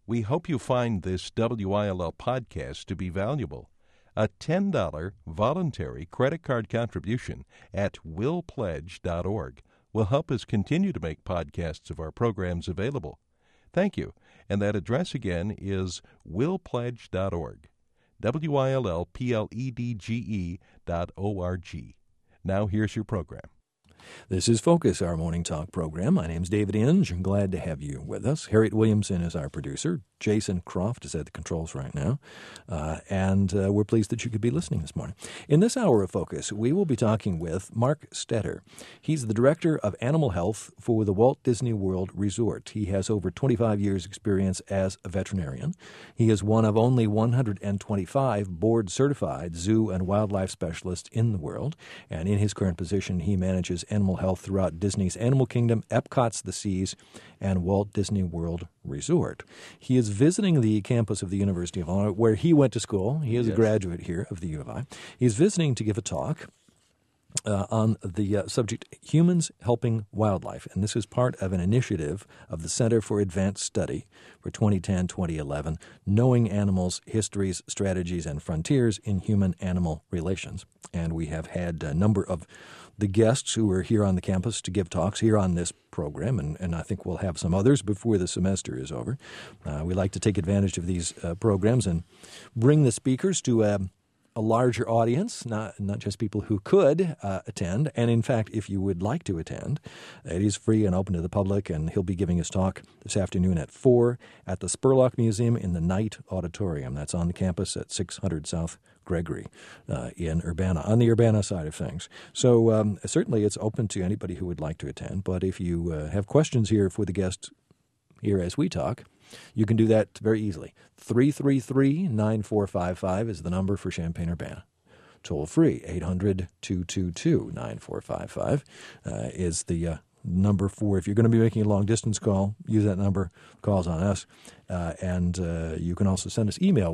We hope you find this WILL podcast to be valuable. A $10 voluntary credit card contribution at willpledge.org will help us continue to make podcasts of our programs available. Thank you. And that address again is willpledge.org. WILLPLEDGE.org. Now here's your program. This is Focus, our morning talk program. My name's David Inge. I'm glad to have you with us. Harriet Williamson is our producer. Jason Croft is at the controls right now. And we're pleased that you could be listening this morning. In this hour of Focus, we will be talking with Mark Stetter. He's the Director of Animal Health for the Walt Disney World Resort. He has over 25 years' experience as a veterinarian. He is one of only 125 board-certified zoo and wildlife specialists in the world. And in his current position, he manages animal health throughout Disney's Animal Kingdom, Epcot's The Seas, and Walt Disney World Resort. He is visiting the campus of the University of Illinois, where he went to school. He is a graduate here of the U of I. He's visiting to give a talk on the subject, Humans Helping Wildlife. And this is part of an initiative of the Center for Advanced Study for 2010-2011, Knowing Animals, Histories, Strategies, and Frontiers in Human-Animal Relations. And we have had a number of the guests who are here on the campus to give talks here on this program, and I think we'll have some others before the semester is over. We like to take advantage of these programs and bring the speakers to a larger audience, not just people who could attend. And in fact, if you would like to attend, it is free and open to the public, and he'll be giving his talk this afternoon at 4 at the Spurlock Museum in the Knight Auditorium. That's on the campus at 600 South Gregory in Urbana, on the Urbana side of things. So certainly it's open to anybody who would like to attend. But if you have questions here for the guests here as we talk, you can do that very easily. 333-9455 is the number for Champaign-Urbana. Toll free, 800-222-9455 is the number for, if you're going to be making a long-distance call, use that number, calls on us. And you can also send us email,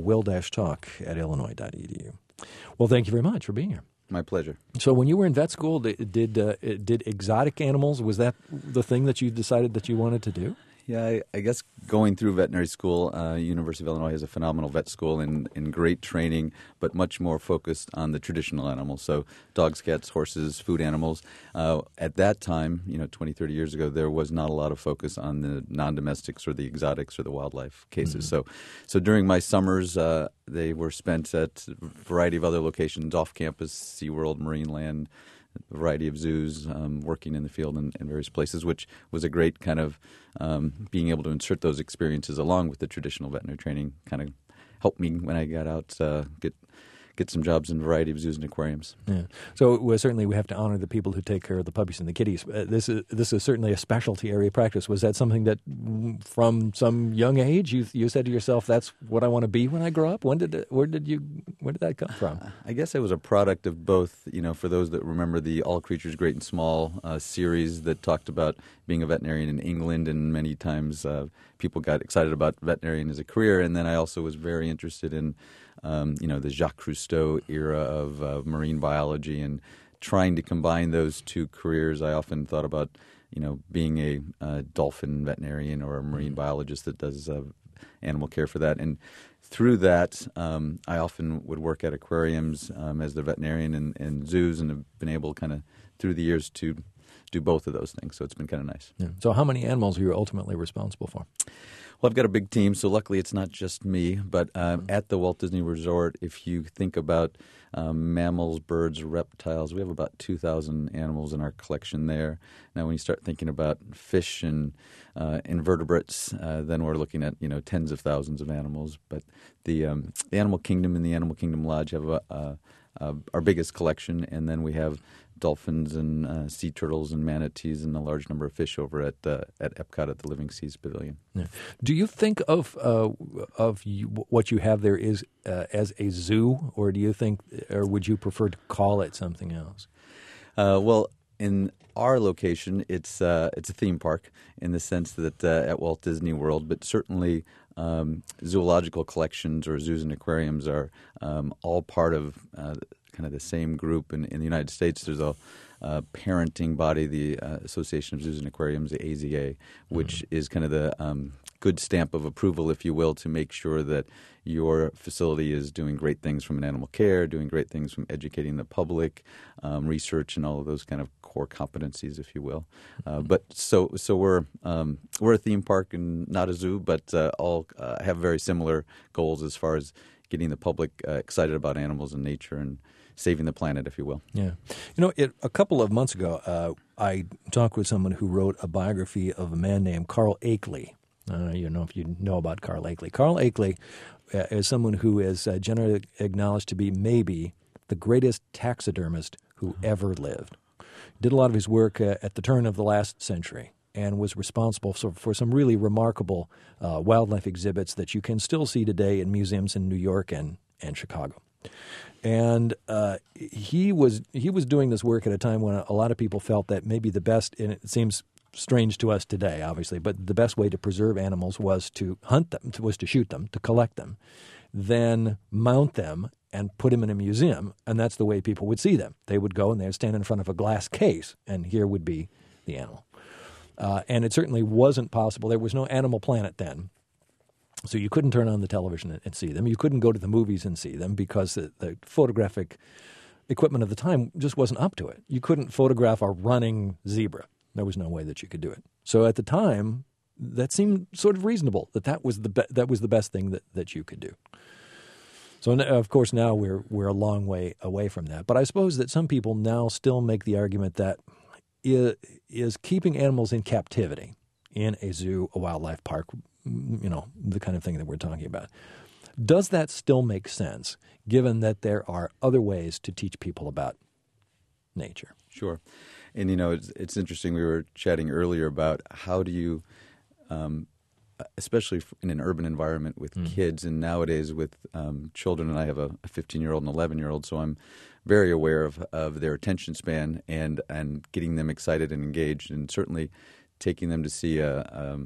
will-talk@illinois.edu. Well, thank you very much for being here. My pleasure. So when you were in vet school, did exotic animals, was that the thing that you decided that you wanted to do? Yeah, I guess going through veterinary school, University of Illinois has a phenomenal vet school and great training, but much more focused on the traditional animals. So dogs, cats, horses, food animals. At that time, 20, 30 years ago, there was not a lot of focus on the non-domestics or the exotics or the wildlife cases. Mm-hmm. So during my summers, they were spent at a variety of other locations, off campus, SeaWorld, Marineland, a variety of zoos, working in the field in various places, which was a great kind of being able to insert those experiences along with the traditional veterinary training kind of helped me when I got out get some jobs in a variety of zoos and aquariums. Yeah. So certainly we have to honor the people who take care of the puppies and the kitties. This is certainly a specialty area of practice. Was that something that from some young age you said to yourself, that's what I want to be when I grow up? Where did that come from? I guess I was a product of both, for those that remember the All Creatures Great and Small series that talked about being a veterinarian in England, and many times people got excited about veterinarian as a career. And then I also was very interested in the Jacques Cousteau era of marine biology, and trying to combine those two careers. I often thought about, being a dolphin veterinarian or a marine biologist that does animal care for that. And through that, I often would work at aquariums as the veterinarian and zoos, and have been able kind of through the years to do both of those things. So it's been kind of nice. Yeah. So how many animals are you ultimately responsible for? Well, I've got a big team, so luckily it's not just me. But at the Walt Disney Resort, if you think about mammals, birds, reptiles, we have about 2,000 animals in our collection there. Now, when you start thinking about fish and invertebrates, then we're looking at tens of thousands of animals. But the Animal Kingdom and the Animal Kingdom Lodge have our biggest collection, and then we have dolphins and sea turtles and manatees and a large number of fish over at Epcot at the Living Seas Pavilion. Yeah. Do you think of what you have there is as a zoo, or do you think, or would you prefer to call it something else? Well, in our location, it's a theme park in the sense that at Walt Disney World, but certainly zoological collections or zoos and aquariums are all part of kind of the same group. In the United States, there's a parenting body, the Association of Zoos and Aquariums, the AZA, which is kind of the good stamp of approval, if you will, to make sure that your facility is doing great things from an animal care, doing great things from educating the public, research, and all of those kind of core competencies, if you will. But so we're a theme park and not a zoo, but all have very similar goals as far as getting the public excited about animals and nature and saving the planet, if you will. Yeah. A couple of months ago, I talked with someone who wrote a biography of a man named Carl Akeley. If you know about Carl Akeley. Carl Akeley is someone who is generally acknowledged to be maybe the greatest taxidermist who ever lived. Did a lot of his work at the turn of the last century and was responsible for some really remarkable wildlife exhibits that you can still see today in museums in New York and Chicago. And he was doing this work at a time when a lot of people felt that maybe the best, and it seems strange to us today, obviously, but the best way to preserve animals was to hunt them, was to shoot them, to collect them, then mount them and put them in a museum, and that's the way people would see them. They would go and they would stand in front of a glass case, and here would be the animal. And it certainly wasn't possible. There was no Animal Planet then. So you couldn't turn on the television and see them. You couldn't go to the movies and see them because the photographic equipment of the time just wasn't up to it. You couldn't photograph a running zebra. There was no way that you could do it. So at the time, that seemed sort of reasonable, that was the best thing that you could do. So, of course, now we're a long way away from that. But I suppose that some people now still make the argument that is keeping animals in captivity in a zoo, a wildlife park, the kind of thing that we're talking about. Does that still make sense, given that there are other ways to teach people about nature? Sure. And, it's interesting. We were chatting earlier about how do you, especially in an urban environment with kids and nowadays with children, and I have a 15-year-old and 11-year-old, so I'm very aware of their attention span and getting them excited and engaged, and certainly taking them to see a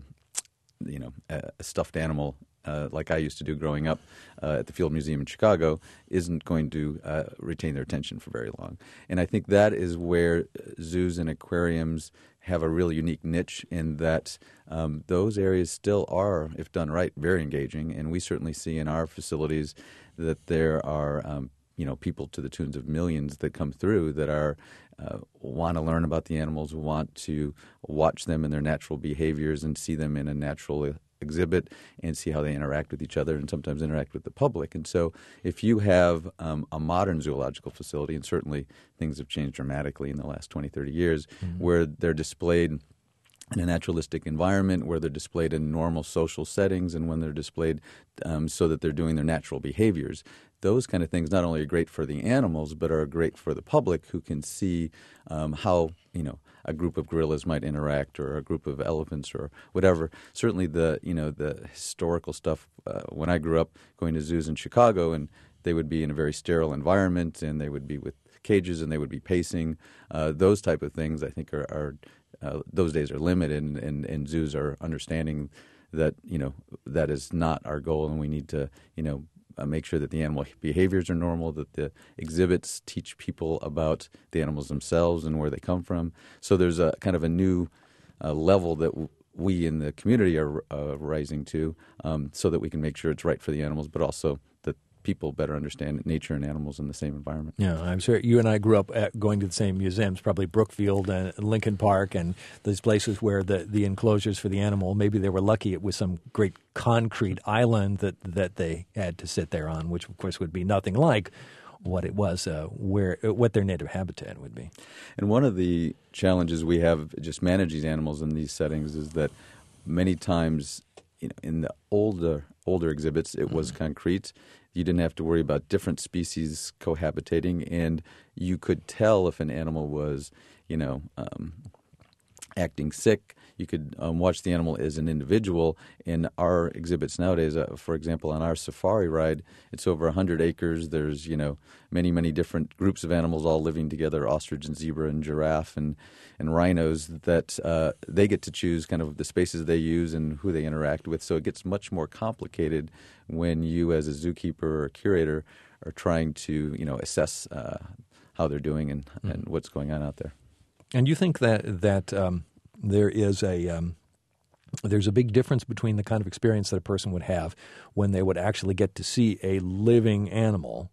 stuffed animal like I used to do growing up at the Field Museum in Chicago isn't going to retain their attention for very long. And I think that is where zoos and aquariums have a really unique niche in that those areas still are, if done right, very engaging. And we certainly see in our facilities that there are people to the tunes of millions that come through that are want to learn about the animals, want to watch them in their natural behaviors and see them in a natural exhibit and see how they interact with each other and sometimes interact with the public. And so if you have a modern zoological facility, and certainly things have changed dramatically in the last 20, 30 years, where they're displayed in a naturalistic environment, where they're displayed in normal social settings, and when they're displayed so that they're doing their natural behaviors. Those kind of things not only are great for the animals, but are great for the public who can see how, a group of gorillas might interact or a group of elephants or whatever. Certainly the historical stuff, when I grew up going to zoos in Chicago, and they would be in a very sterile environment and they would be with cages and they would be pacing. Those type of things I think are those days are limited, and zoos are understanding that, that is not our goal, and we need to, make sure that the animal behaviors are normal, that the exhibits teach people about the animals themselves and where they come from. So there's a kind of a new level that we in the community are rising to, so that we can make sure it's right for the animals, but also that people better understand nature and animals in the same environment. Yeah, I'm sure you and I grew up going to the same museums, probably Brookfield and Lincoln Park and those places where the enclosures for the animal, maybe they were lucky it was some great concrete island that they had to sit there on, which of course would be nothing like what it was, what their native habitat would be. And one of the challenges we have just manage these animals in these settings is that many times in the older exhibits it was concrete. You didn't have to worry about different species cohabitating, and you could tell if an animal was, acting sick. You could watch the animal as an individual. In our exhibits nowadays, for example, on our safari ride, it's over 100 acres. There's, many, many different groups of animals all living together, ostrich and zebra and giraffe and rhinos, that they get to choose kind of the spaces they use and who they interact with. So it gets much more complicated when you as a zookeeper or a curator are trying to, assess how they're doing and what's going on out there. And you think that there is there's a big difference between the kind of experience that a person would have when they would actually get to see a living animal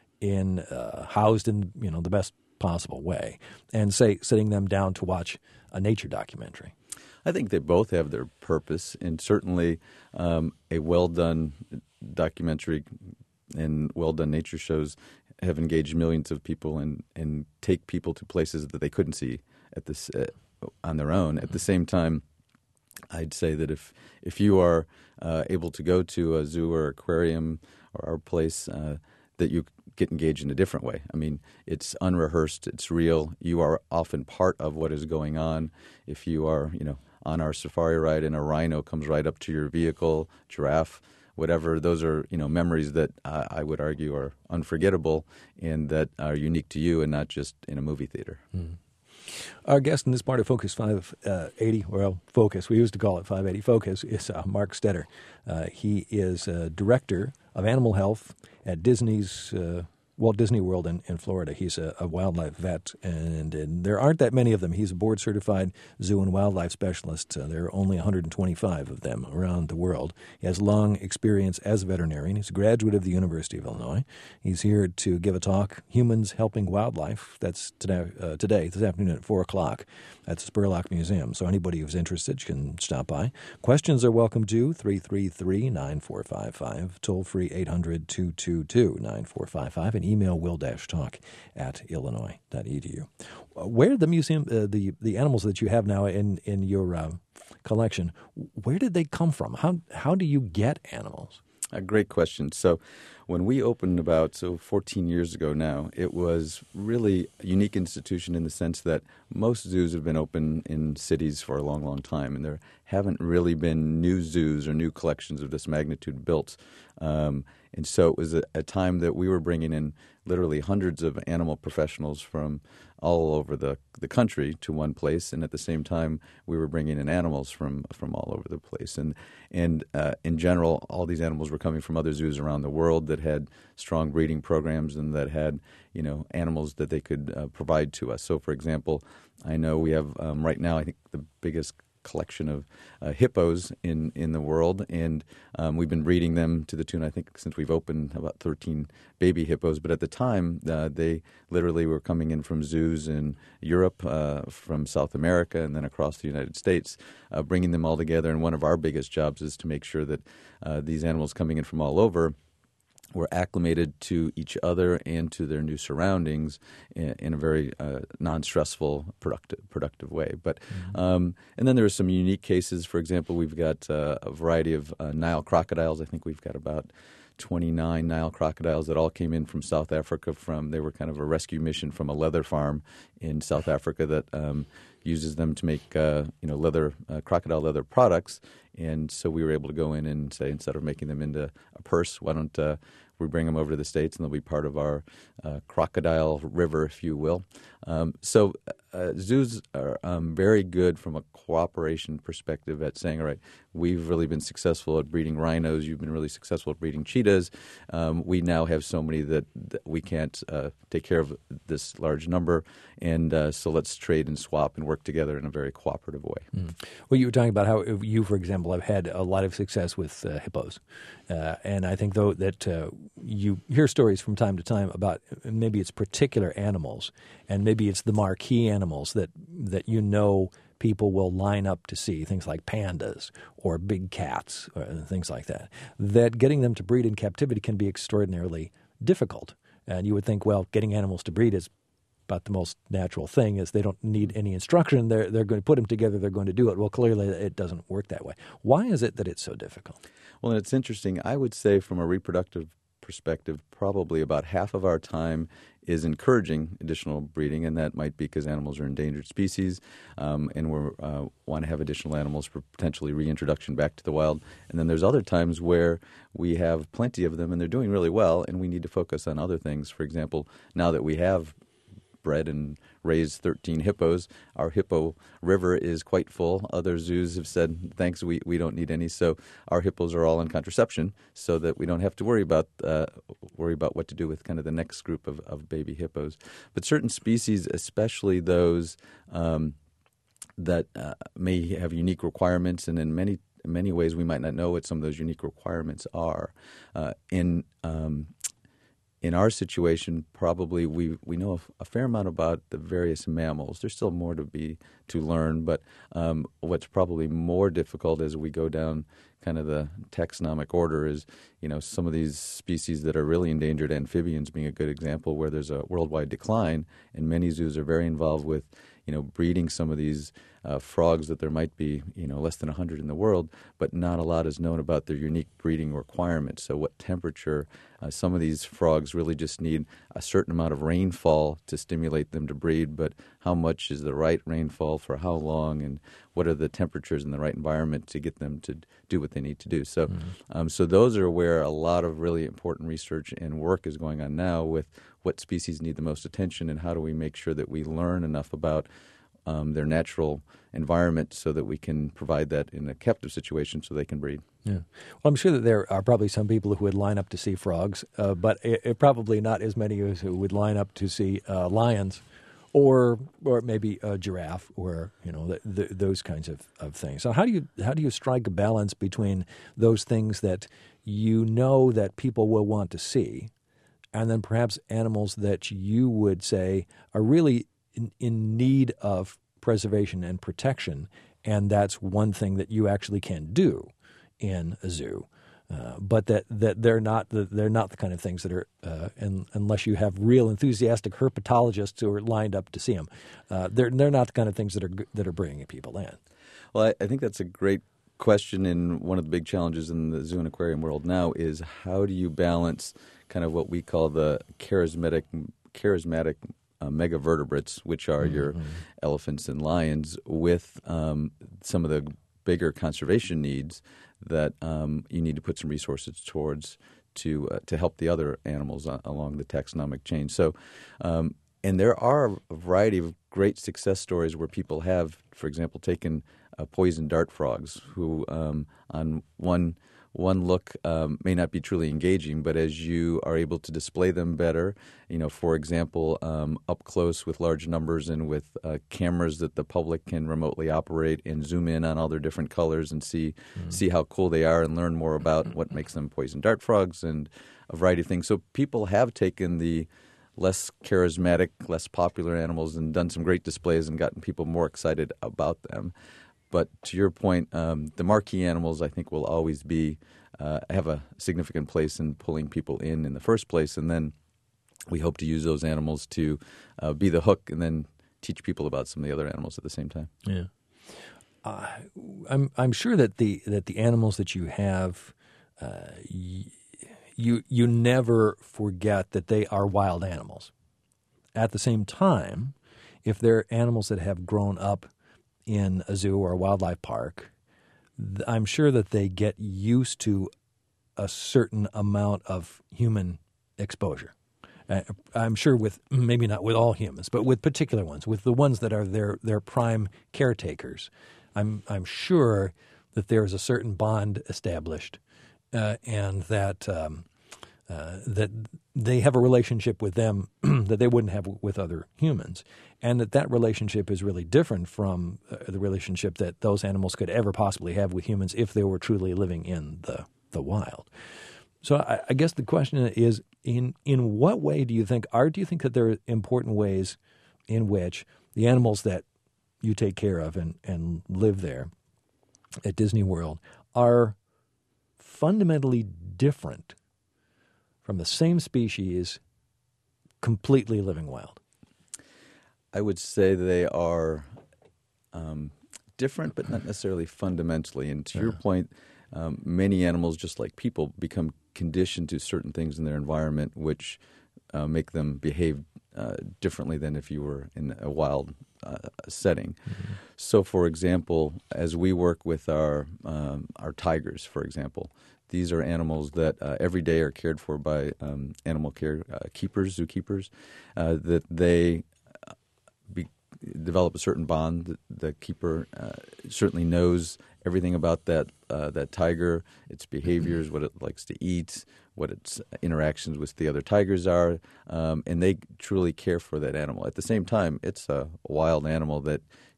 housed in the best possible way, and say sitting them down to watch a nature documentary. I think they both have their purpose, and certainly a well-done documentary and well-done nature shows have engaged millions of people and take people to places that they couldn't see on their own. At the same time, I'd say that if you are able to go to a zoo or aquarium or our place, that you get engaged in a different way. I mean, it's unrehearsed, it's real. You are often part of what is going on. If you are, on our safari ride and a rhino comes right up to your vehicle, giraffe, whatever, those are, memories that I would argue are unforgettable and that are unique to you and not just in a movie theater. Mm. Our guest in this part of Focus 580, Focus, we used to call it 580 Focus, is Mark Stetter. He is Director of Animal Health at Disney's Walt Disney World in Florida. He's a wildlife vet, and there aren't that many of them. He's a board-certified zoo and wildlife specialist. There are only 125 of them around the world. He has long experience as a veterinarian. He's a graduate of the University of Illinois. He's here to give a talk, Humans Helping Wildlife. That's this afternoon at 4 o'clock at the Spurlock Museum. So anybody who's interested can stop by. Questions are welcome to 333-9455, toll-free 800-222-9455, and email will-talk@illinois.edu. Where the museum, the animals that you have now in your collection, where did they come from? How do you get animals? A great question. So when we opened about 14 years ago now, it was really a unique institution in the sense that most zoos have been open in cities for a long, long time, and there haven't really been new zoos or new collections of this magnitude built. And so it was a time that we were bringing in literally hundreds of animal professionals from all over the country to one place, and at the same time we were bringing in animals from all over the place. And in general, all these animals were coming from other zoos around the world that had strong breeding programs and that had animals that they could provide to us. So, for example, I know we have right now, I think, the biggest collection of hippos in the world, and we've been breeding them to the tune, I think, since we've opened, about 13 baby hippos. But at the time, they literally were coming in from zoos in Europe, from South America, and then across the United States, bringing them all together. And one of our biggest jobs is to make sure that these animals coming in from all over were acclimated to each other and to their new surroundings in a very non-stressful, productive way. But and then there are some unique cases. For example, we've got a variety of Nile crocodiles. I think we've got about 29 Nile crocodiles that all came in from South Africa. They were kind of a rescue mission from a leather farm in South Africa that uses them to make crocodile leather products. And so we were able to go in and say, instead of making them into a purse, why don't we bring them over to the States, and they'll be part of our crocodile river, if you will. So zoos are very good from a cooperation perspective at saying, all right, we've really been successful at breeding rhinos. You've been really successful at breeding cheetahs. We now have so many that we can't take care of this large number, and so let's trade and swap and work together in a very cooperative way. Mm. Well, you were talking about how you, for example, have had a lot of success with hippos. And I think, though, that you hear stories from time to time about maybe it's particular animals, and maybe it's the marquee animals that people will line up to see, things like pandas or big cats or things like that, that getting them to breed in captivity can be extraordinarily difficult. And you would think, well, getting animals to breed is about the most natural thing, is they don't need any instruction. They're going to put them together. They're going to do it. Well, clearly it doesn't work that way. Why is it that it's so difficult? Well, and it's interesting. I would say from a reproductive perspective, probably about half of our time is encouraging additional breeding, and that might be because animals are endangered species, and we want to have additional animals for potentially reintroduction back to the wild. And then there's other times where we have plenty of them and they're doing really well, and we need to focus on other things. For example, now that we have bred and raised 13 hippos, our hippo river is quite full. Other zoos have said, thanks, we don't need any. So our hippos are all on contraception so that we don't have to worry about what to do with kind of the next group of baby hippos. But certain species, especially those that may have unique requirements, and in many ways we might not know what some of those unique requirements are. In our situation, probably we know a fair amount about the various mammals. There's still more to learn, but what's probably more difficult as we go down kind of the taxonomic order is, some of these species that are really endangered, amphibians being a good example, where there's a worldwide decline, and many zoos are very involved with breeding some of these frogs that there might be, less than 100 in the world, but not a lot is known about their unique breeding requirements. So what temperature, some of these frogs really just need a certain amount of rainfall to stimulate them to breed, but how much is the right rainfall for how long, and what are the temperatures in the right environment to get them to do what they need to do. So, so those are where a lot of really important research and work is going on now with what species need the most attention, and how do we make sure that we learn enough about their natural environment so that we can provide that in a captive situation so they can breed. Yeah. Well, I'm sure that there are probably some people who would line up to see frogs, but probably not as many as who would line up to see lions or maybe a giraffe, or those kinds of things. So how do you strike a balance between those things that that people will want to see, and then perhaps animals that you would say are really in need of preservation and protection, and that's one thing that you actually can do in a zoo, but that they're not the kind of things that are unless you have real enthusiastic herpetologists who are lined up to see them, they're not the kind of things that are bringing people in. Well, I think that's a great question, and one of the big challenges in the zoo and aquarium world now is how do you balance kind of what we call the charismatic megavertebrates, which are your elephants and lions, with some of the bigger conservation needs that you need to put some resources towards to help the other animals along the taxonomic chain. So, and there are a variety of great success stories where people have, for example, taken poison dart frogs, who on one look may not be truly engaging, but as you are able to display them better, for example, up close with large numbers and with cameras that the public can remotely operate and zoom in on all their different colors and see how cool they are and learn more about what makes them poison dart frogs and a variety of things. So people have taken the less charismatic, less popular animals and done some great displays and gotten people more excited about them. But to your point, the marquee animals, I think, will always be have a significant place in pulling people in the first place, and then we hope to use those animals to be the hook, and then teach people about some of the other animals at the same time. Yeah, I'm sure that the animals that you have, you never forget that they are wild animals. At the same time, if they're animals that have grown up in a zoo or a wildlife park, I'm sure that they get used to a certain amount of human exposure. I'm sure with, maybe not with all humans, but with particular ones, with the ones that are their prime caretakers. I'm sure that there is a certain bond established, and that that they have a relationship with them that they wouldn't have with other humans, and that relationship is really different from the relationship that those animals could ever possibly have with humans if they were truly living in the wild. So I guess the question is, in what way do you think that there are important ways in which the animals that you take care of and live there at Disney World are fundamentally different from the same species completely living wild? I would say they are different, but not necessarily fundamentally. And to your point, many animals, just like people, become conditioned to certain things in their environment which make them behave differently than if you were in a wild setting. Mm-hmm. So, for example, as we work with our tigers, for example, these are animals that every day are cared for by animal care keepers, zookeepers, that they develop a certain bond. The keeper certainly knows everything about that tiger, its behaviors, what it likes to eat, what its interactions with the other tigers are, and they truly care for that animal. At the same time, it's a wild animal that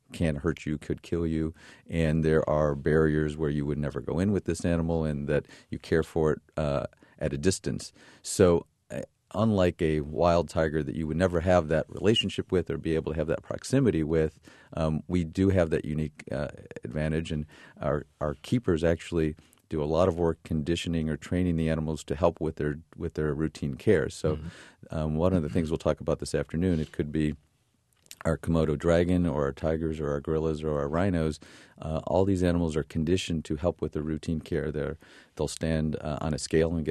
can hurt you, could kill you, and there are barriers where you would never go in with this animal and that you care for it at a distance. So unlike a wild tiger that you would never have that relationship with or be able to have that proximity with, we do have that unique advantage, and our keepers actually do a lot of work conditioning or training the animals to help with their routine care. So one of the things we'll talk about this afternoon, it could be our Komodo dragon or our tigers or our gorillas or our rhinos. All these animals are conditioned to help with their routine care. They'll stand on a scale and get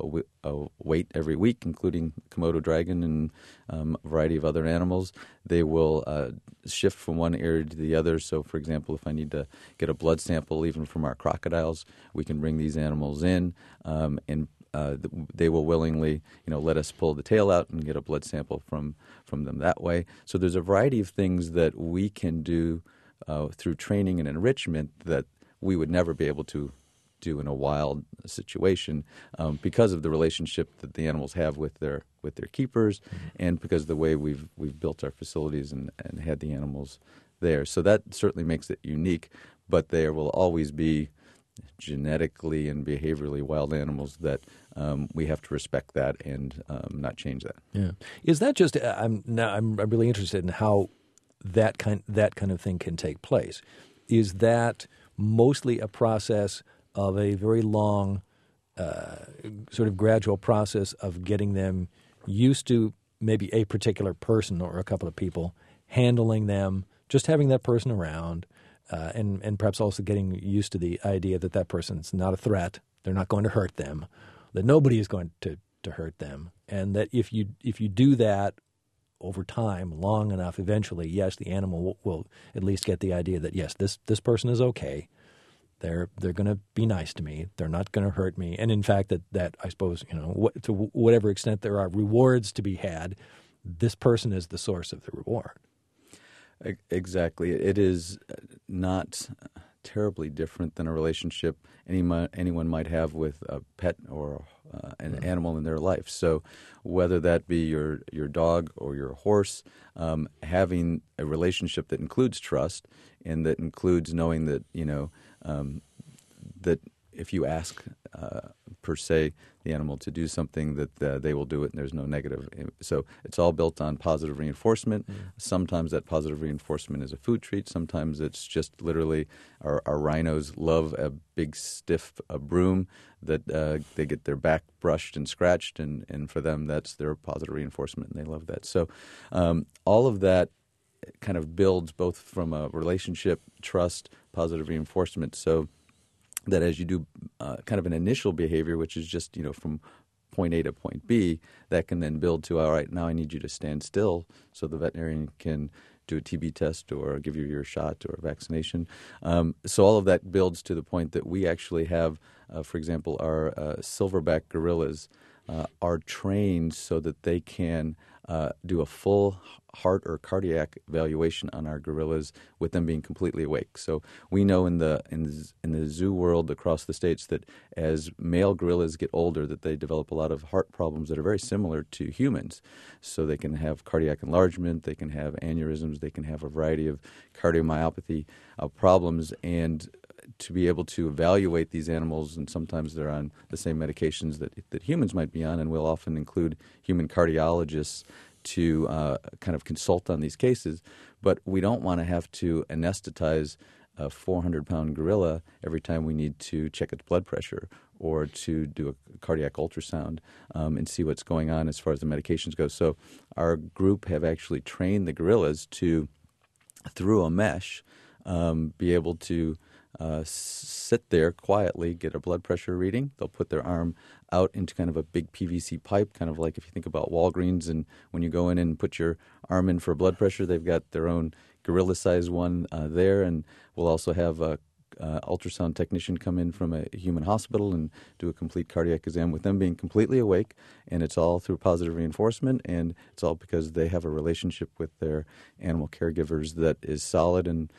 a weight every week, including Komodo dragon and a variety of other animals. They will shift from one area to the other. So, for example, if I need to get a blood sample even from our crocodiles, we can bring these animals in and they will willingly, let us pull the tail out and get a blood sample from them that way. So there's a variety of things that we can do through training and enrichment that we would never be able to do in a wild situation because of the relationship that the animals have with their keepers, and because of the way we've built our facilities and had the animals there. So that certainly makes it unique, but there will always be genetically and behaviorally wild animals that we have to respect that and not change that. Yeah, is that just? I'm really interested in how that kind of thing can take place. Is that mostly a process of a very long, sort of gradual process of getting them used to maybe a particular person or a couple of people, handling them, just having that person around? And perhaps also getting used to the idea that that person's not a threat, they're not going to hurt them, that nobody is going to hurt them, and that if you do that over time, long enough, eventually, yes, the animal will at least get the idea that, yes, this person is okay, they're going to be nice to me, they're not going to hurt me, and in fact that I suppose, to whatever extent there are rewards to be had, this person is the source of the reward. Exactly. It is not terribly different than a relationship anyone might have with a pet or an animal in their life. So whether that be your dog or your horse, having a relationship that includes trust and that includes knowing that, that if you ask per se the animal to do something, that they will do it and there's no negative. So it's all built on positive reinforcement. Sometimes that positive reinforcement is a food treat. Sometimes it's just literally our rhinos love a big stiff broom that they get their back brushed and scratched, and for them that's their positive reinforcement and they love that. So all of that kind of builds both from a relationship, trust, positive reinforcement. So that as you do kind of an initial behavior, which is just, from point A to point B, that can then build to, all right, now I need you to stand still so the veterinarian can do a TB test or give you your shot or a vaccination. So all of that builds to the point that we actually have, for example, our silverback gorillas are trained so that they can do a full heart or cardiac evaluation on our gorillas with them being completely awake. So we know in the zoo world across the states that as male gorillas get older, that they develop a lot of heart problems that are very similar to humans. So they can have cardiac enlargement, they can have aneurysms, they can have a variety of cardiomyopathy problems, and to be able to evaluate these animals, and sometimes they're on the same medications that humans might be on, and we'll often include human cardiologists to kind of consult on these cases. But we don't want to have to anesthetize a 400-pound gorilla every time we need to check its blood pressure or to do a cardiac ultrasound and see what's going on as far as the medications go. So our group have actually trained the gorillas to, through a mesh, be able to sit there quietly, get a blood pressure reading. They'll put their arm out into kind of a big PVC pipe, kind of like if you think about Walgreens, and when you go in and put your arm in for blood pressure, they've got their own gorilla-sized one there, and we'll also have a ultrasound technician come in from a human hospital and do a complete cardiac exam with them being completely awake, and it's all through positive reinforcement, and it's all because they have a relationship with their animal caregivers that is solid and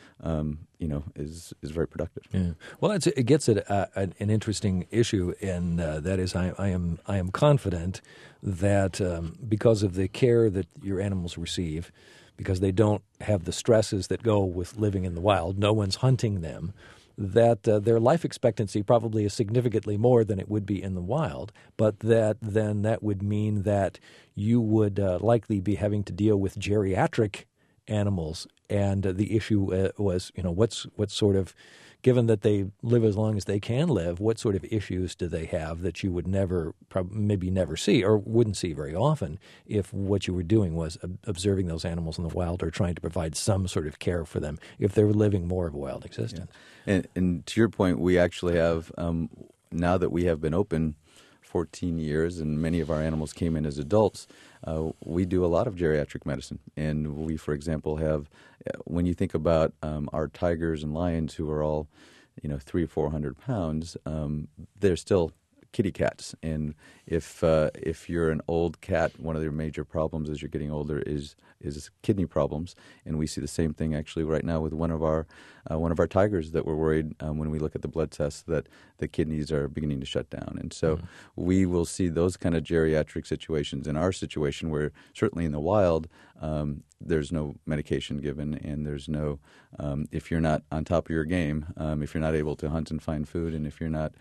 is very productive. Yeah. Well, it gets at an interesting issue, and that is I am confident that because of the care that your animals receive, because they don't have the stresses that go with living in the wild. No one's hunting them. That their life expectancy probably is significantly more than it would be in the wild, but that would mean that you would likely be having to deal with geriatric animals. And the issue was, what's sort of, given that they live as long as they can live, what sort of issues do they have that you would maybe never see or wouldn't see very often if what you were doing was observing those animals in the wild or trying to provide some sort of care for them if they were living more of a wild existence. Yeah. And to your point, we actually have, now that we have been open 14 years and many of our animals came in as adults, we do a lot of geriatric medicine. And we, for example, have, when you think about our tigers and lions who are all, 300 or 400 pounds, they're still kitty cats. And if you're an old cat, one of their major problems as you're getting older is kidney problems. And we see the same thing actually right now with one of our tigers that we're worried when we look at the blood tests that the kidneys are beginning to shut down. And so we will see those kind of geriatric situations. In our situation, where certainly in the wild, there's no medication given, and there's no, if you're not on top of your game, if you're not able to hunt and find food, and if you're not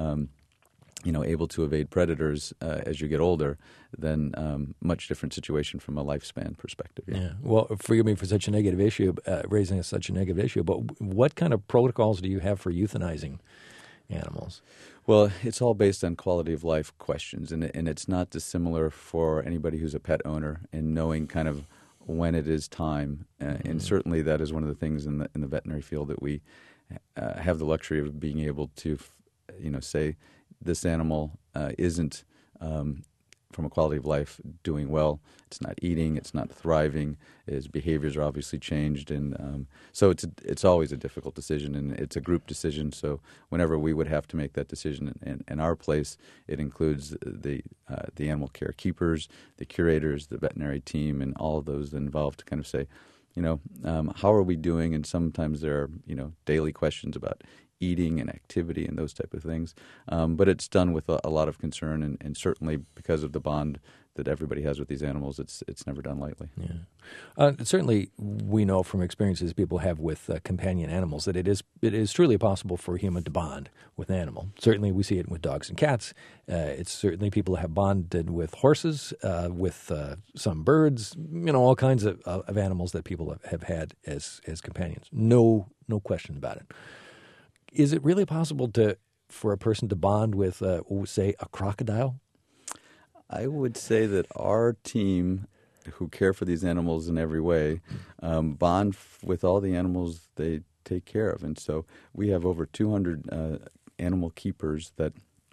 able to evade predators as you get older, then much different situation from a lifespan perspective. Yeah. Well, forgive me for such a negative issue, raising such a negative issue, but what kind of protocols do you have for euthanizing animals? Well, it's all based on quality of life questions, and it's not dissimilar for anybody who's a pet owner and knowing kind of when it is time. And certainly that is one of the things in the veterinary field that we have the luxury of being able to, say, this animal isn't, from a quality of life, doing well. It's not eating. It's not thriving. His behaviors are obviously changed, and so it's always a difficult decision, and it's a group decision. So whenever we would have to make that decision in our place, it includes the animal care keepers, the curators, the veterinary team, and all of those involved to kind of say, how are we doing? And sometimes there are daily questions about eating and activity and those type of things. But it's done with a lot of concern, and certainly because of the bond that everybody has with these animals, it's never done lightly. Yeah, certainly we know from experiences people have with companion animals that it is truly possible for a human to bond with an animal. Certainly we see it with dogs and cats. It's certainly people have bonded with horses, with some birds, all kinds of animals that people have had as companions. No question about it. Is it really possible for a person to bond with, say, a crocodile? I would say that our team, who care for these animals in every way, bond with all the animals they take care of. And so we have over 200 animal keepers that,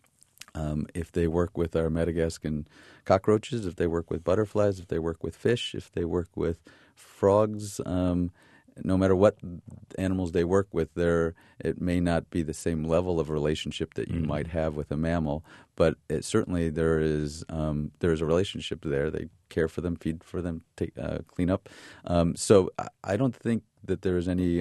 if they work with our Madagascan cockroaches, if they work with butterflies, if they work with fish, if they work with frogs, no matter what animals they work with, it may not be the same level of relationship that you might have with a mammal, but certainly there is a relationship there. They care for them, feed for them, clean up. So I don't think that there's any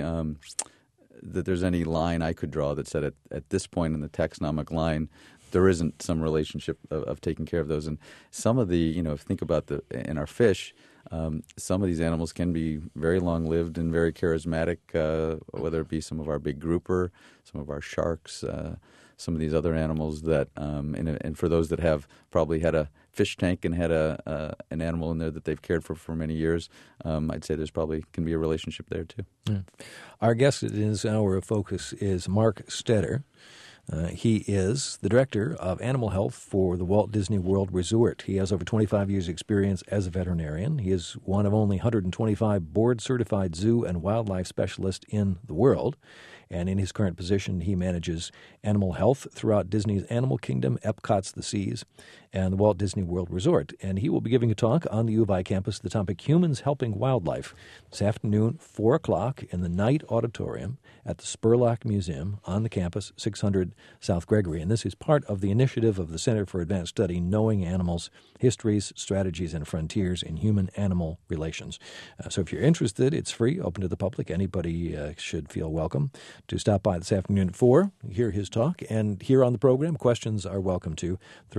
line I could draw that said at this point in the taxonomic line there isn't some relationship of taking care of those. And some of the, think about in our fish, some of these animals can be very long-lived and very charismatic, whether it be some of our big grouper, some of our sharks, some of these other animals that, and for those that have probably had a fish tank and had an animal in there that they've cared for many years, I'd say there's probably can be a relationship there too. Yeah. Our guest in this hour of focus is Mark Stetter. He is the director of animal health for the Walt Disney World Resort. He has over 25 years' experience as a veterinarian. He is one of only 125 board-certified zoo and wildlife specialists in the world. And in his current position, he manages animal health throughout Disney's Animal Kingdom, Epcot's The Seas, and the Walt Disney World Resort. And he will be giving a talk on the U of I campus, the topic Humans Helping Wildlife, this afternoon, 4 o'clock in the Knight Auditorium at the Spurlock Museum on the campus, 600 South Gregory. And this is part of the initiative of the Center for Advanced Study, Knowing Animals, Histories, Strategies, and Frontiers in Human-Animal Relations. So if you're interested, it's free, open to the public. Anybody should feel welcome. to stop by this afternoon at 4, hear his talk. And here on the program, questions are welcome to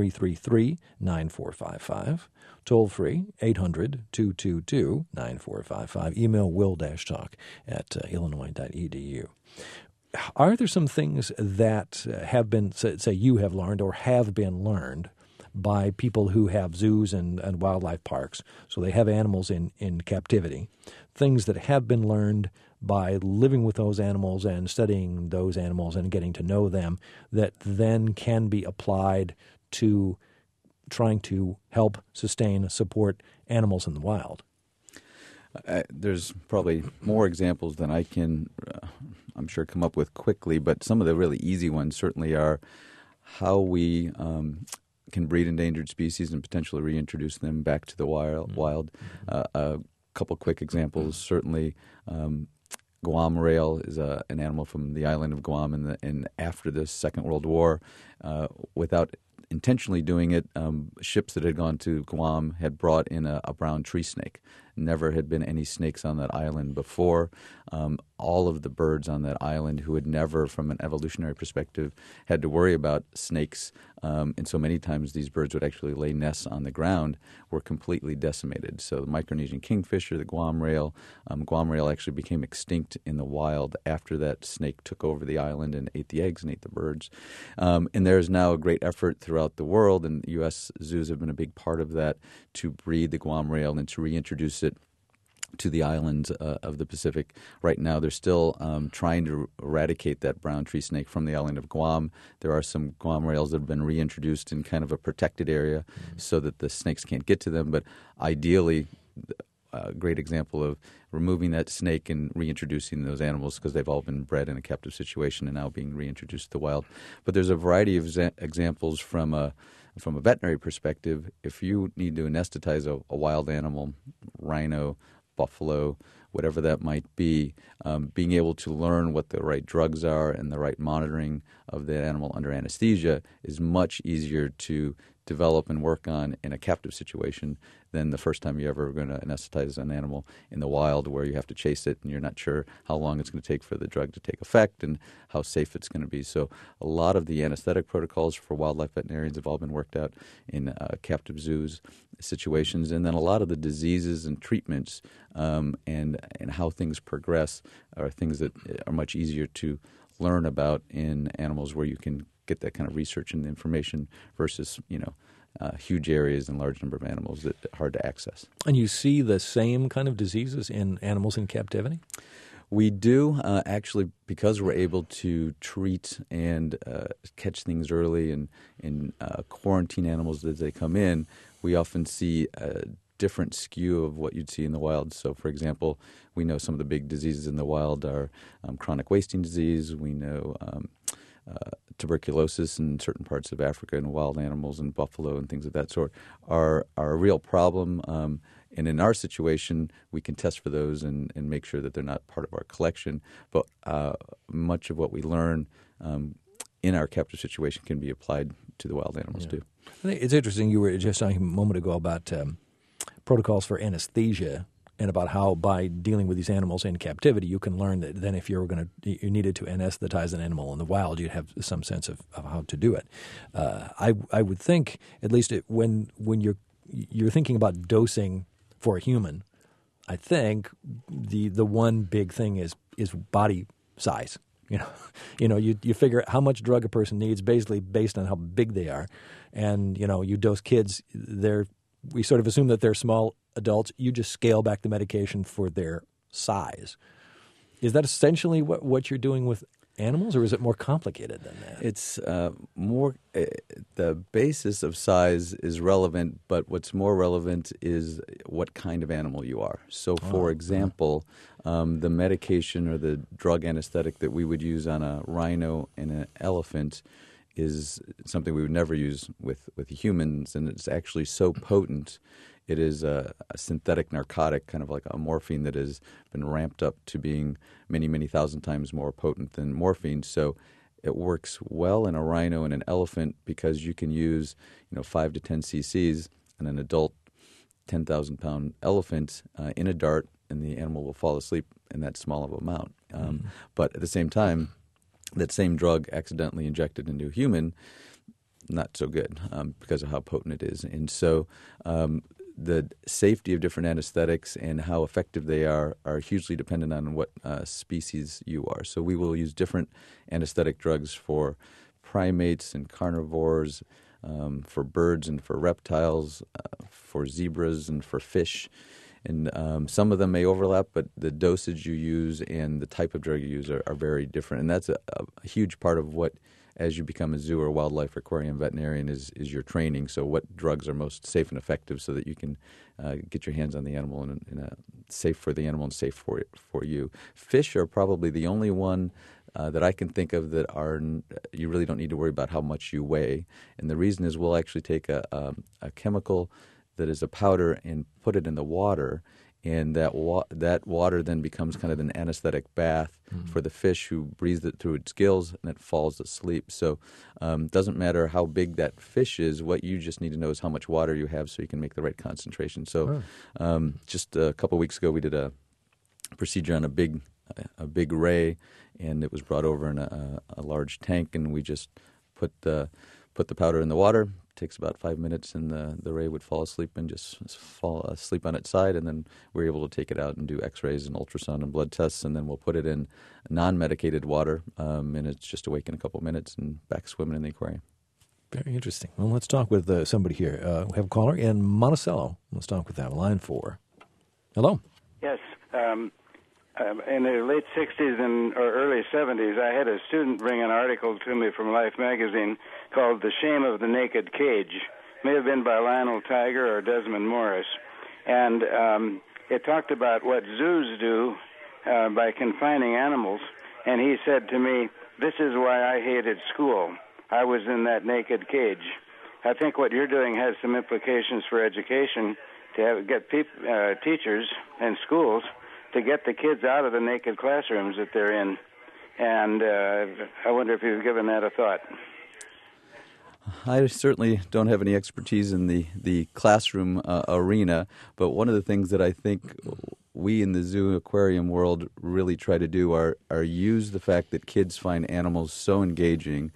333-9455. Toll free, 800-222-9455. Email will-talk@illinois.edu. Are there some things that have been, say you have learned or have been learned by people who have zoos and wildlife parks, so they have animals in captivity, things that have been learned by living with those animals and studying those animals and getting to know them that then can be applied to trying to help, sustain, support animals in the wild? There's probably more examples than I can, I'm sure, come up with quickly, but some of the really easy ones certainly are how we can breed endangered species and potentially reintroduce them back to the wild. A couple quick examples, certainly Guam rail is an animal from the island of Guam, and after the Second World War, without intentionally doing it, ships that had gone to Guam had brought in a brown tree snake. Never had been any snakes on that island before. All of the birds on that island who had never, from an evolutionary perspective, had to worry about snakes, and so many times these birds would actually lay nests on the ground, were completely decimated. So the Micronesian kingfisher, the Guam rail actually became extinct in the wild after that snake took over the island and ate the eggs and ate the birds. And there's now a great effort throughout the world, and U.S. zoos have been a big part of that, to breed the Guam rail and to reintroduce it to the islands of the Pacific. Right now, they're still trying to eradicate that brown tree snake from the island of Guam. There are some Guam rails that have been reintroduced in kind of a protected area so that the snakes can't get to them. But ideally, a great example of removing that snake and reintroducing those animals, because they've all been bred in a captive situation and now being reintroduced to the wild. But there's a variety of examples from a veterinary perspective. If you need to anesthetize a wild animal, rhino, buffalo, whatever that might be, being able to learn what the right drugs are and the right monitoring of the animal under anesthesia is much easier to develop and work on in a captive situation than the first time you're ever going to anesthetize an animal in the wild, where you have to chase it and you're not sure how long it's going to take for the drug to take effect and how safe it's going to be. So a lot of the anesthetic protocols for wildlife veterinarians have all been worked out in captive zoos situations, and then a lot of the diseases and treatments and how things progress are things that are much easier to learn about in animals where you can get that kind of research and information versus, huge areas and large number of animals that are hard to access. And you see the same kind of diseases in animals in captivity? We do, actually, because we're able to treat and catch things early and quarantine animals as they come in. We often see a different skew of what you'd see in the wild. So, for example, we know some of the big diseases in the wild are chronic wasting disease. We know tuberculosis in certain parts of Africa and wild animals and buffalo and things of that sort are a real problem. And in our situation, we can test for those and make sure that they're not part of our collection. But much of what we learn in our captive situation can be applied to the wild animals too. I think it's interesting. You were just talking a moment ago about protocols for anesthesia and about how by dealing with these animals in captivity, you can learn that then if you needed to anesthetize an animal in the wild, you'd have some sense of how to do it. I would think, at least when you're thinking about dosing for a human, I think the one big thing is body size. You figure out how much drug a person needs basically based on how big they are, and you dose kids. We sort of assume that they're small adults. You just scale back the medication for their size. Is that essentially what you're doing with animals, or is it more complicated than that? It's more the basis of size is relevant, but what's more relevant is what kind of animal you are. So, for example, the medication or the drug anesthetic that we would use on a rhino and an elephant is something we would never use with humans, and it's actually so potent. It is a synthetic narcotic, kind of like a morphine that has been ramped up to being many, many thousand times more potent than morphine. So it works well in a rhino and an elephant because you can use 5 to 10 cc's in an adult 10,000-pound elephant in a dart, and the animal will fall asleep in that small of amount. But at the same time, that same drug accidentally injected into a human, not so good because of how potent it is. And so the safety of different anesthetics and how effective they are hugely dependent on what species you are. So we will use different anesthetic drugs for primates and carnivores, for birds and for reptiles, for zebras and for fish. And some of them may overlap, but the dosage you use and the type of drug you use are very different. And that's a huge part of what, as you become a zoo or wildlife aquarium veterinarian, is your training. So what drugs are most safe and effective so that you can get your hands on the animal in a safe for the animal and safe for you. Fish are probably the only one that I can think of that you really don't need to worry about how much you weigh. And the reason is we'll actually take a chemical that is a powder and put it in the water, and that water then becomes kind of an anesthetic bath for the fish, who breathes it through its gills and it falls asleep. So it doesn't matter how big that fish is. What you just need to know is how much water you have so you can make the right concentration. So just a couple of weeks ago we did a procedure on a big ray, and it was brought over in a large tank, and we just put the powder in the water. Takes about 5 minutes, and the ray would fall asleep and just fall asleep on its side, and then we're able to take it out and do x-rays and ultrasound and blood tests, and then we'll put it in non-medicated water, and it's just awake in a couple of minutes and back swimming in the aquarium. Very interesting. Well, let's talk with somebody here. We have a caller in Monticello. Let's talk with that. Line 4. Hello. Yes. In the late 60s or early 70s, I had a student bring an article to me from Life magazine called The Shame of the Naked Cage. May have been by Lionel Tiger or Desmond Morris. And it talked about what zoos do by confining animals. And he said to me, "This is why I hated school. I was in that naked cage." I think what you're doing has some implications for education, to get teachers and schools to get the kids out of the naked classrooms that they're in. And I wonder if you've given that a thought. I certainly don't have any expertise in the classroom arena, but one of the things that I think we in the zoo aquarium world really try to do are use the fact that kids find animals so engaging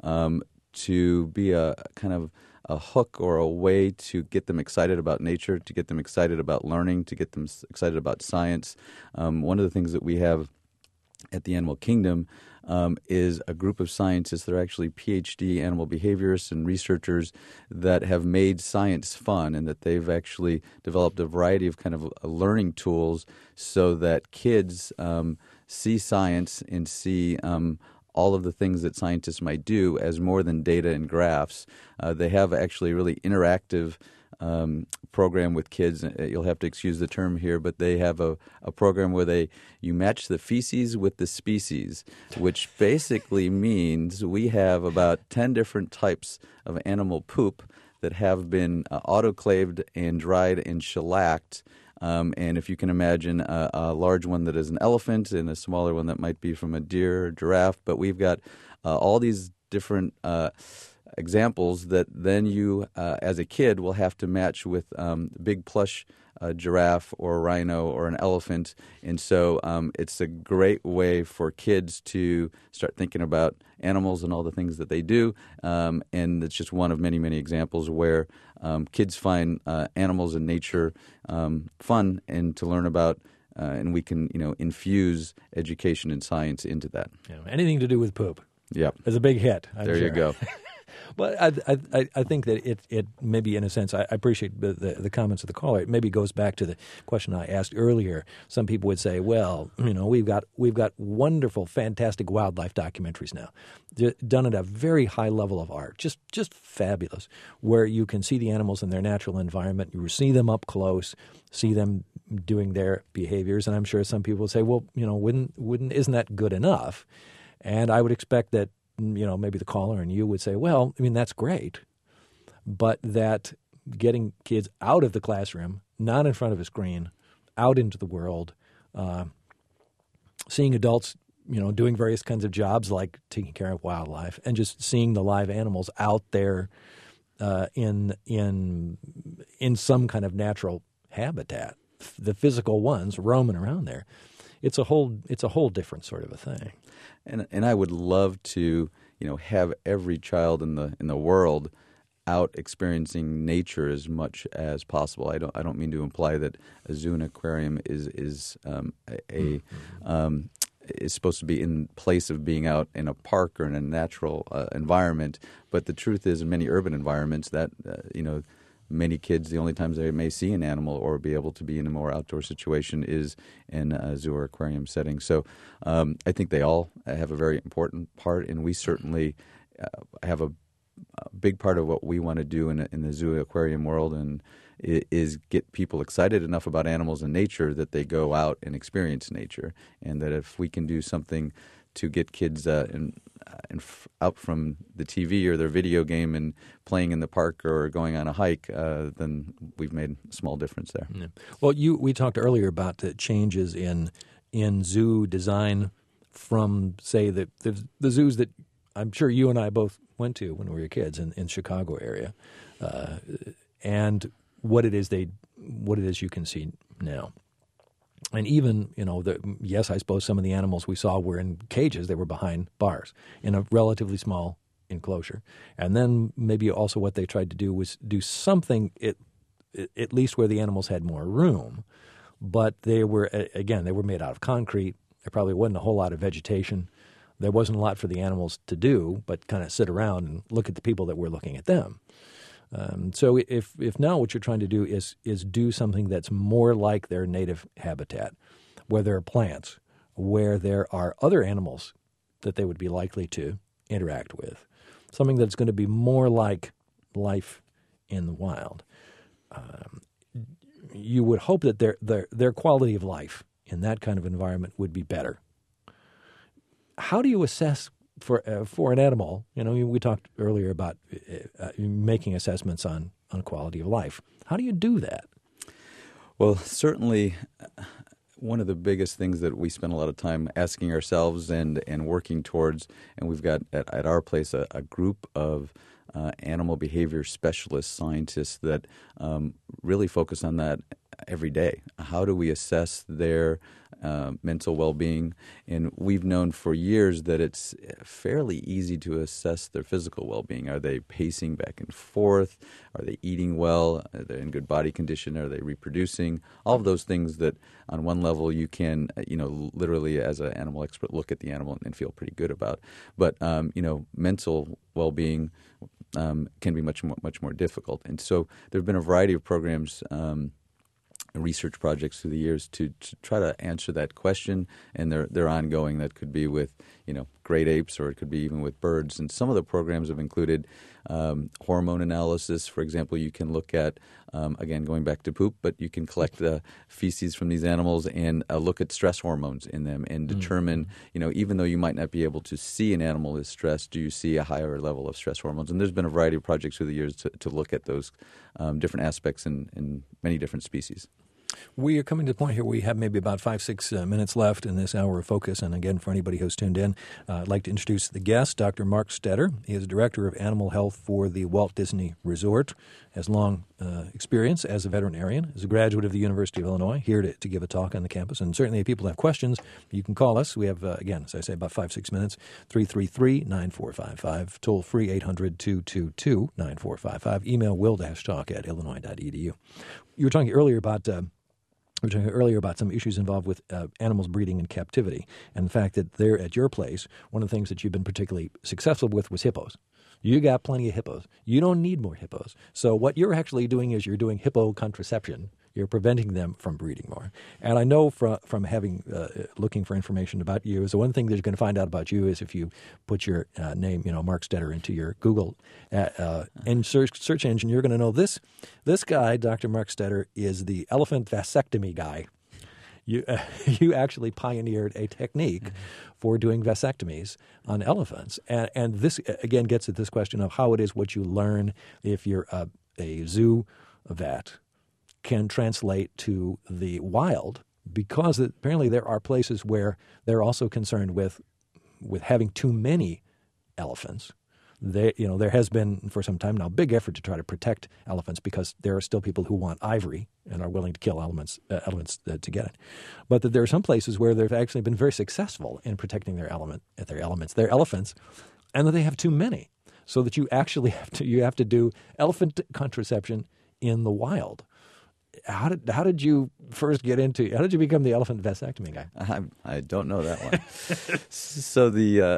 to be a kind of a hook or a way to get them excited about nature, to get them excited about learning, to get them excited about science. One of the things that we have at the Animal Kingdom is a group of scientists that are actually PhD animal behaviorists and researchers that have made science fun, and that they've actually developed a variety of kind of learning tools so that kids see science and see all of the things that scientists might do as more than data and graphs. They have actually a really interactive program with kids. You'll have to excuse the term here, but they have a program where you match the feces with the species, which basically means we have about 10 different types of animal poop that have been autoclaved and dried and shellacked. And if you can imagine a large one that is an elephant and a smaller one that might be from a deer or giraffe, but we've got all these different examples that then you, as a kid, will have to match with big plush giraffe or a rhino or an elephant. And so it's a great way for kids to start thinking about animals and all the things that they do. And it's just one of many, many examples where kids find animals and nature fun and to learn about, and we can, infuse education and science into that. Yeah, anything to do with poop. Yep. Is a big hit. There you go. Well, I think that it maybe, in a sense, I appreciate the comments of the caller. It maybe goes back to the question I asked earlier. Some people would say, well, we've got wonderful, fantastic wildlife documentaries now, done at a very high level of art, just fabulous, where you can see the animals in their natural environment, you see them up close, see them doing their behaviors, and I'm sure some people would say, well, isn't that good enough? And I would expect that maybe the caller and you would say, well, that's great, but that getting kids out of the classroom, not in front of a screen, out into the world, seeing adults, doing various kinds of jobs like taking care of wildlife, and just seeing the live animals out there in some kind of natural habitat, the physical ones roaming around there, it's a whole different sort of a thing. And I would love to, have every child in the world out experiencing nature as much as possible. I don't mean to imply that a zoo and aquarium is supposed to be in place of being out in a park or in a natural environment. But the truth is, in many urban environments, that many kids, the only times they may see an animal or be able to be in a more outdoor situation is in a zoo or aquarium setting. So I think they all have a very important part, and we certainly have a big part of what we want to do in the zoo aquarium world and is get people excited enough about animals and nature that they go out and experience nature. And that if we can do something to get kids out from the TV or their video game and playing in the park or going on a hike, then we've made a small difference there. Yeah. Well, we talked earlier about the changes in zoo design from, say, the zoos that I'm sure you and I both went to when we were kids in Chicago area, and what it is you can see now. And even, yes, I suppose some of the animals we saw were in cages. They were behind bars in a relatively small enclosure. And then maybe also what they tried to do was do something at least where the animals had more room. But they were made out of concrete. There probably wasn't a whole lot of vegetation. There wasn't a lot for the animals to do but kind of sit around and look at the people that were looking at them. So if now what you're trying to do is do something that's more like their native habitat, where there are plants, where there are other animals that they would be likely to interact with, something that's going to be more like life in the wild, you would hope that their quality of life in that kind of environment would be better. How do you assess for an animal? We talked earlier about making assessments on quality of life. How do you do that? Well, certainly one of the biggest things that we spend a lot of time asking ourselves and working towards, and we've got at our place a group of animal behavior specialists, scientists that really focus on that every day. How do we assess their mental well-being? And we've known for years that it's fairly easy to assess their physical well-being. Are they pacing back and forth? Are they eating well? Are they in good body condition? Are they reproducing? All of those things that on one level you can, literally as an animal expert look at the animal and feel pretty good about. But, mental well-being can be much more difficult. And so there have been a variety of programs, research projects through the years to try to answer that question, and they're ongoing. That could be with great apes, or it could be even with birds. And some of the programs have included hormone analysis. For example, you can look at again going back to poop, but you can collect the feces from these animals and look at stress hormones in them and determine even though you might not be able to see an animal is stressed, do you see a higher level of stress hormones? And there's been a variety of projects through the years to look at those different aspects in many different species. We are coming to the point here where we have maybe about 5-6 minutes left in this hour of focus. And again, for anybody who's tuned in, I'd like to introduce the guest, Dr. Mark Stetter. He is Director of Animal Health for the Walt Disney Resort, has long experience as a veterinarian, is a graduate of the University of Illinois, here to give a talk on the campus. And certainly if people have questions, you can call us. We have, again, as I say, about 5-6 minutes, 333-9455, toll free 800-222-9455, email will-talk@illinois.edu. You were talking earlier about some issues involved with animals breeding in captivity, and the fact that there at your place, one of the things that you've been particularly successful with was hippos. You got plenty of hippos. You don't need more hippos. So what you're actually doing is you're doing hippo contraception. You're preventing them from breeding more. And I know from having looking for information about you, is the one thing that you're going to find out about you is if you put your name, Mark Stetter, into your Google and search engine, you're going to know this guy, Dr. Mark Stetter, is the elephant vasectomy guy. You actually pioneered a technique for doing vasectomies on elephants. And this, again, gets at this question of how it is what you learn if you're a zoo vet can translate to the wild, because apparently there are places where they're also concerned with having too many elephants. there has been for some time now a big effort to try to protect elephants because there are still people who want ivory and are willing to kill elephants to get it. But that there are some places where they've actually been very successful in protecting their elephants, and that they have too many, so that you actually have to do elephant contraception in the wild. How did you first get into? How did you become the elephant vasectomy guy? I don't know that one. So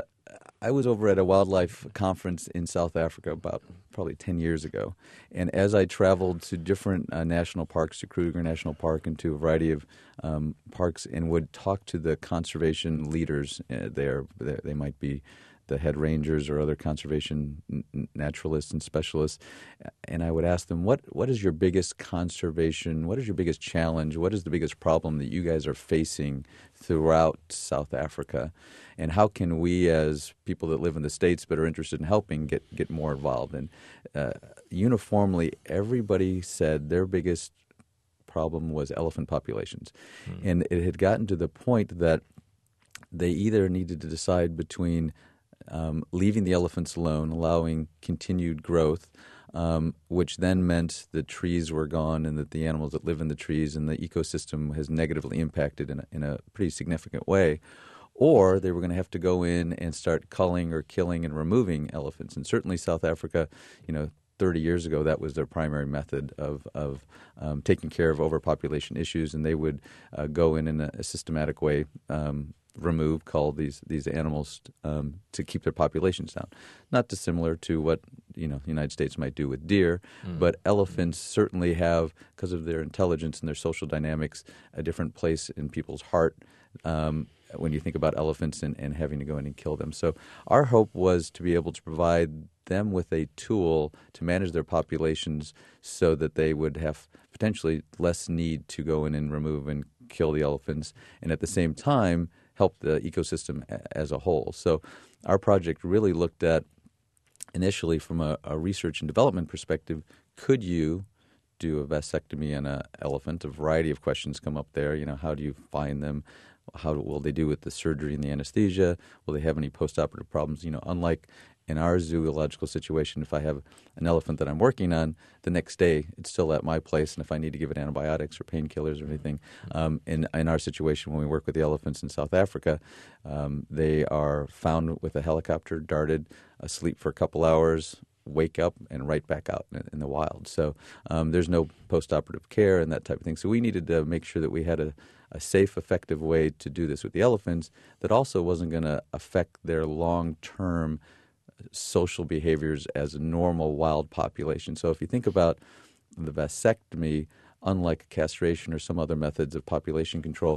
I was over at a wildlife conference in South Africa about probably 10 years ago. And as I traveled to different national parks, to Kruger National Park and to a variety of parks, and would talk to the conservation leaders there, they might be the head rangers or other conservation naturalists and specialists, and I would ask them, what is your biggest conservation, what is your biggest challenge, what is the biggest problem that you guys are facing throughout South Africa, and how can we as people that live in the States but are interested in helping get more involved? And uniformly, everybody said their biggest problem was elephant populations. And it had gotten to the point that they either needed to decide between leaving the elephants alone, allowing continued growth, which then meant the trees were gone and that the animals that live in the trees and the ecosystem has negatively impacted in a pretty significant way, or they were going to have to go in and start culling or killing and removing elephants. And certainly South Africa, 30 years ago, that was their primary method of taking care of overpopulation issues, and they would go in a systematic way, cull these animals to keep their populations down. Not dissimilar to what the United States might do with deer, but elephants certainly have, because of their intelligence and their social dynamics, a different place in people's heart when you think about elephants and having to go in and kill them. So our hope was to be able to provide them with a tool to manage their populations so that they would have potentially less need to go in and remove and kill the elephants, and at the same time help the ecosystem as a whole. So our project really looked at, initially from a research and development perspective, could you do a vasectomy on an elephant? A variety of questions come up there. How do you find them? How will they do with the surgery and the anesthesia? Will they have any postoperative problems? Unlike in our zoological situation, if I have an elephant that I'm working on, the next day it's still at my place, and if I need to give it antibiotics or painkillers or anything, in our situation when we work with the elephants in South Africa, they are found with a helicopter, darted, asleep for a couple hours, wake up, and right back out in the wild. So there's no postoperative care and that type of thing. So we needed to make sure that we had a safe, effective way to do this with the elephants that also wasn't going to affect their long-term social behaviors as a normal wild population. So if you think about the vasectomy, unlike castration or some other methods of population control,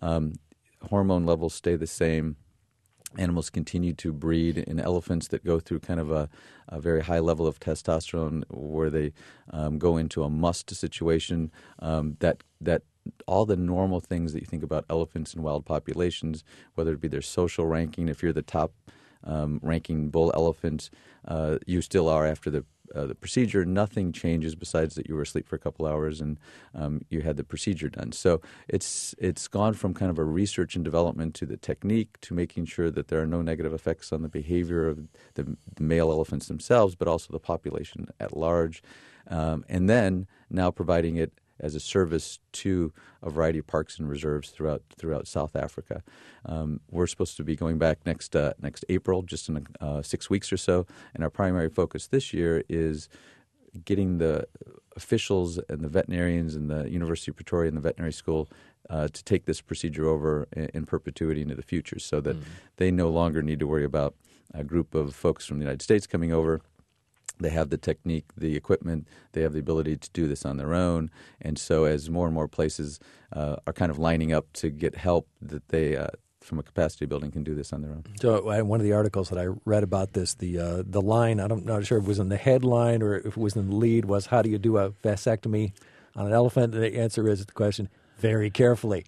hormone levels stay the same. Animals continue to breed. In elephants that go through kind of a very high level of testosterone where they go into a must situation, that all the normal things that you think about elephants in wild populations, whether it be their social ranking, if you're the top ranking bull elephant, you still are after the procedure. Nothing changes besides that you were asleep for a couple hours and you had the procedure done. So it's gone from kind of a research and development to the technique to making sure that there are no negative effects on the behavior of the male elephants themselves, but also the population at large. And then now providing it as a service to a variety of parks and reserves throughout South Africa. We're supposed to be going back next April, just in 6 weeks or so, and our primary focus this year is getting the officials and the veterinarians and the University of Pretoria and the veterinary school to take this procedure over in perpetuity into the future, so that they no longer need to worry about a group of folks from the United States coming over. They have the technique, the equipment, they have the ability to do this on their own. And so as more and more places are kind of lining up to get help, that they, from a capacity building, can do this on their own. So one of the articles that I read about this, the line, I'm not sure if it was in the headline or if it was in the lead, was how do you do a vasectomy on an elephant? And the answer is the question, very carefully.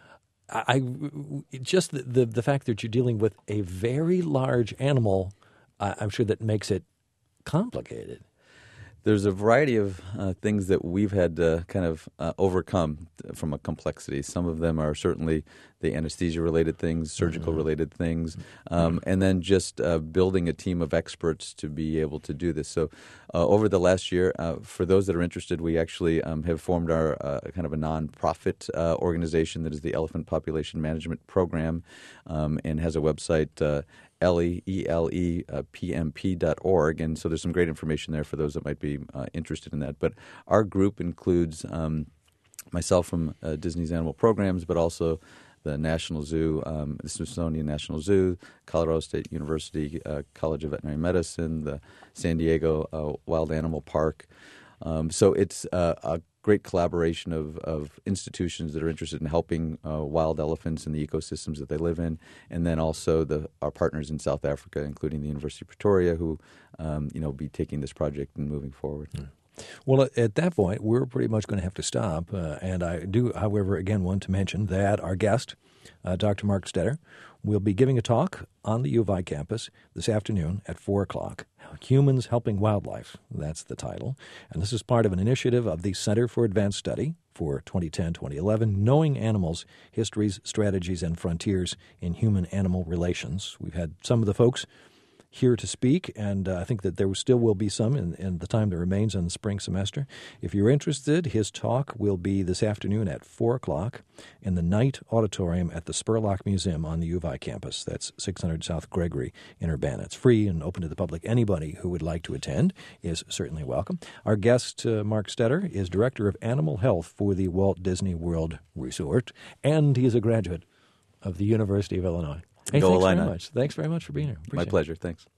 Just the fact that you're dealing with a very large animal, I'm sure that makes it complicated. There's a variety of things that we've had to kind of overcome from a complexity. Some of them are certainly the anesthesia-related things, surgical-related things, and then just building a team of experts to be able to do this. So over the last year, for those that are interested, we actually have formed our kind of a nonprofit organization that is the Elephant Population Management Program, and has a website, LEELEPMP.org, and so there's some great information there for those that might be interested in that. But our group includes myself from Disney's Animal Programs, but also the National Zoo, the Smithsonian National Zoo, Colorado State University College of Veterinary Medicine, the San Diego Wild Animal Park. So it's a great collaboration of institutions that are interested in helping wild elephants and the ecosystems that they live in, and then also our partners in South Africa, including the University of Pretoria, who be taking this project and moving forward. Well, at that point, we're pretty much going to have to stop. And I do, however, again, want to mention that our guest, Dr. Mark Stetter, will be giving a talk on the U of I campus this afternoon at 4 o'clock. Humans Helping Wildlife, that's the title. And this is part of an initiative of the Center for Advanced Study for 2010-2011, Knowing Animals, Histories, Strategies, and Frontiers in Human-Animal Relations. We've had some of the folks here to speak, and I think that there still will be some in the time that remains in the spring semester. If you're interested, his talk will be this afternoon at 4 o'clock in the Knight Auditorium at the Spurlock Museum on the U of I campus. That's 600 South Gregory in Urbana. It's free and open to the public. Anybody who would like to attend is certainly welcome. Our guest, Mark Stetter, is Director of Animal Health for the Walt Disney World Resort, and he is a graduate of the University of Illinois. Hey, Go thanks Illini. very much. Thanks very much for being here. My pleasure. Thanks.